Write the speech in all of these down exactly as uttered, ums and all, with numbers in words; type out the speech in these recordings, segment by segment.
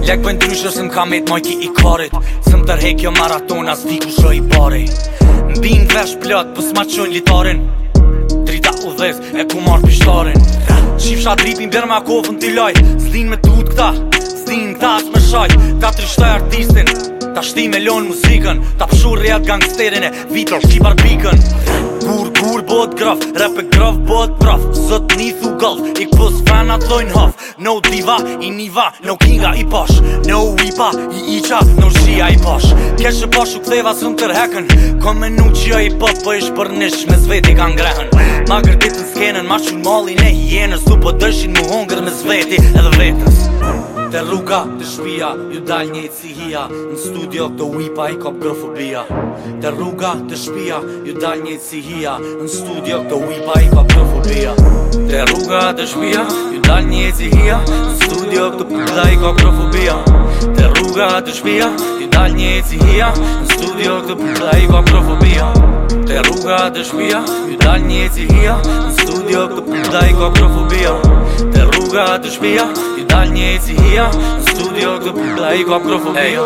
Lek bëjnë ndryshë se m'ka met majki i karit. Se m'tërhek jo maratona s'di ku shë i pari. M'bin vesh plot pës ma qojnë litarin. Drita u dhez e ku marrë pishtarin. Qifsha dripin ber ma kofën t'i loj. S'din me tut këta, s'din këta s'me shaj. Ta trishtoj artistin, ta shti me lon muzikën. Ta pshur rejat gangsterin e vitër shti barbikën. Kur, kur bot graf, rap e graf bot praf. Zot ni thu golf, ik pus fanat lojnë haf. No diva, i niva, no kinga i pash. No ipa, i iqa, no shia i pash. Keshe pash u ktheva së më tërhekën. Kom menu që jo i pop, po ish për nish me zveti ka ngrehen. Ma gërditën skenën, ma qun malin e hienës. Tu po dëshin mu hongër me zveti edhe vetës. Te rruga, te shpia, ju dal njejt si hia. Në studio këto wipa i kop grofobia. Te rruga, te shpia, ju dal njejt si hia. Në studio këto wipa i kop grofobia. Te rruga, te shpia, ju dal njejt si hia. Në studio këto puta i kop grofobia. Te rruga, te shpia, ju dal njejt si hia. Në studio këto puta i kop grofobia. Te rruga, te shpia, ju dal njejt si hia. Në studio këto puta i kop grofobia. Te rruga, te shpia, ju dal njejt si hia. Në studio këtë puta i kop grofobia.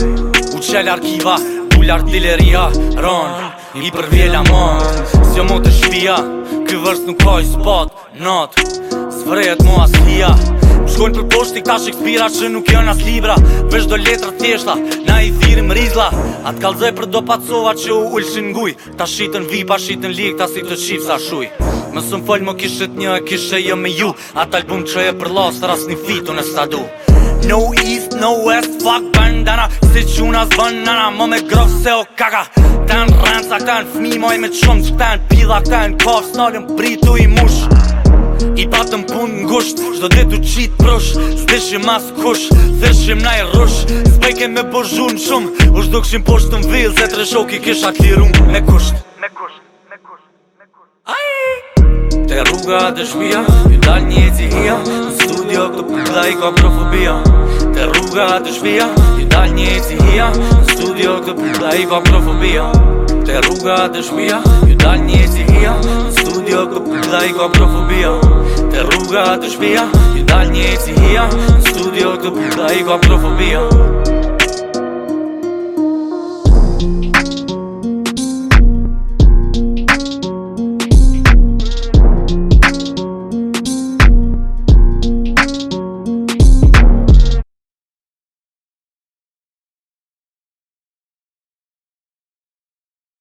U qel arkiva, bull artilleria. Ron, i për vjela mon. S'jo mo të shpia, ky vërst nuk ka i spot. Not, s'vrejet mo as hia. Shkojnë për poshti këta Shakespearea që nuk jën as libra. Vesh do letra thjeshta, na i thirim rizla. Atë kalzoj për do pacova që u ullshin nguj. Ta shitën vipa, shitën lik, ta si të qif sa shuj. Mësëm fol mo kishet një e kishe jo me ju. Atë album që e për las të ras një fitu në stadu. No east, no west, fuck bandana. Si quna zbën nana, mo me grof se o kaka. Ten rrenca, ten fmi, moj me qumë që ten pila, ten kaf, s'nallën pritu i mush. I patëm pun ngusht, shdo dit u qit prush. S'dishim mas kush, theshim na i rush. S'bejke me bozhun shumë, u shdukshim poshtë në vill. Se tre shoki kisha t'lirun me kusht. Me kusht, me kusht, me kusht. Aj! Te rruga te shpia, ju dal njejt si hia. Në studio këto puta i kop grofobia. Te rruga te shpia, ju dal njejt si hia. Në studio këto puta i kop grofobia. Te rruga te shpia, ju dal njejt si hia. Në studio këto puta i kop grofobia. Te rruga te shpia, ju dal njejt si hia. Në studio këto puta i kop grofobia.